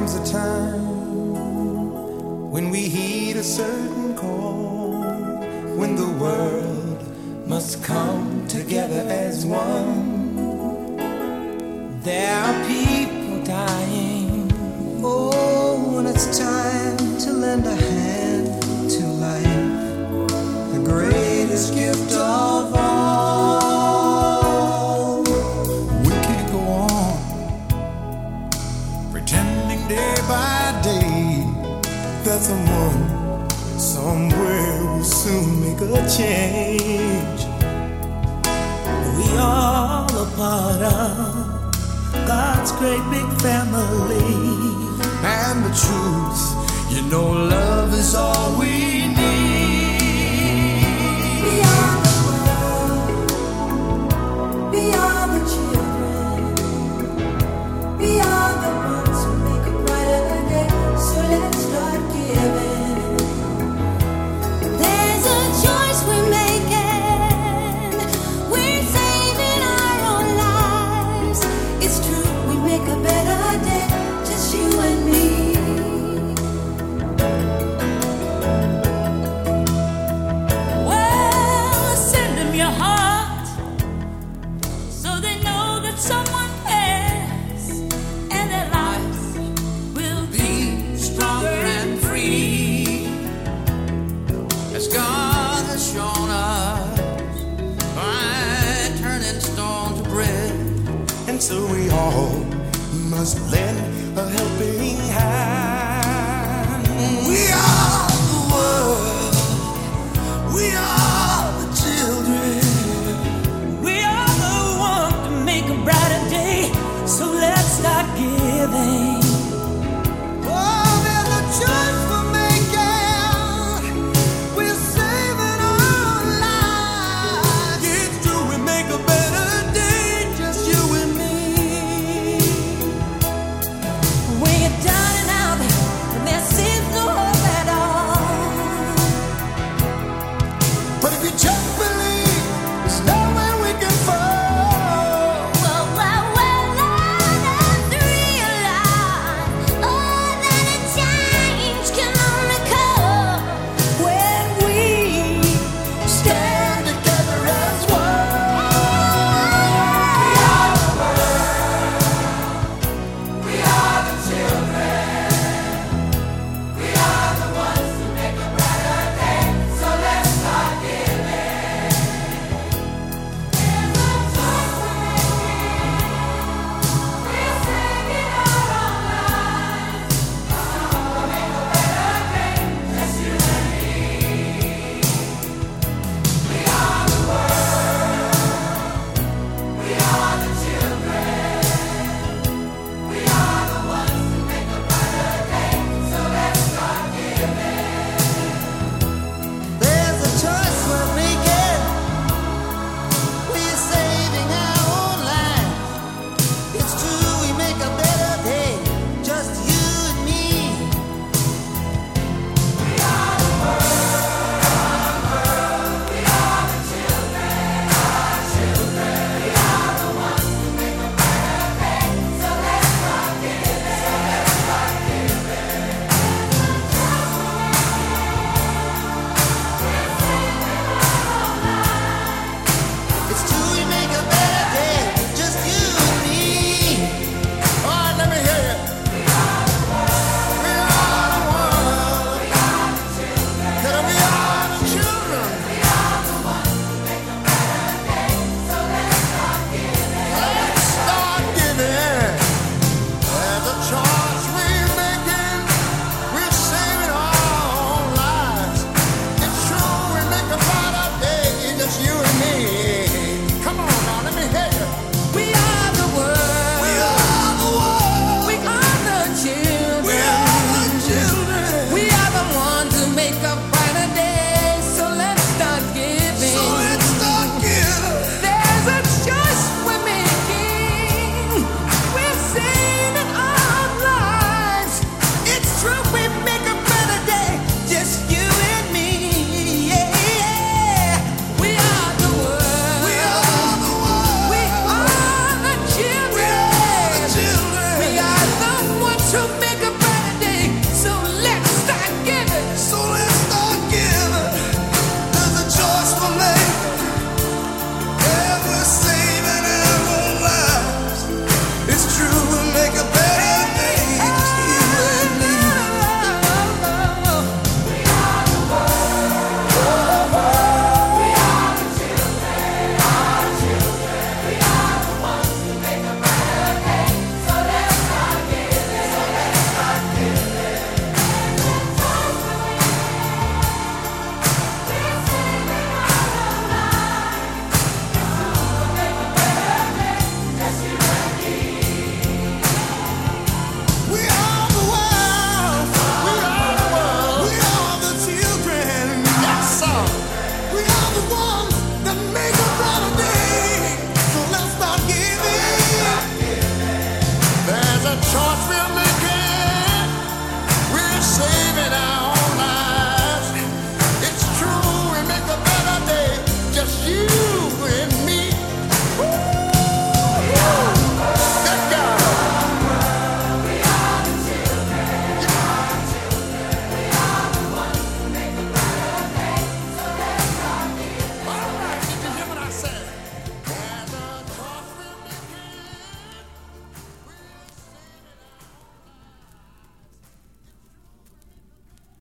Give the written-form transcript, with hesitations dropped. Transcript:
comes a time when we heed a certain call, when the world must come together as one. There are people dying. Oh, when it's time to lend a hand to life, the greatest gift of all. We can't go on pretending day by day that someone somewhere will soon make a change. We all a part of God's great big family. And the truth, you know, love is all we need. We are the world, we are the children, we are the ones who make a brighter day. So let's start giving. There's a choice we're making. We're saving our own lives. It's true, we make a better day, just you and me. Well, send them your heart so they know that someone cares, and their lives will be Stronger and free, as God has shown us by turning stone to bread. And so we all must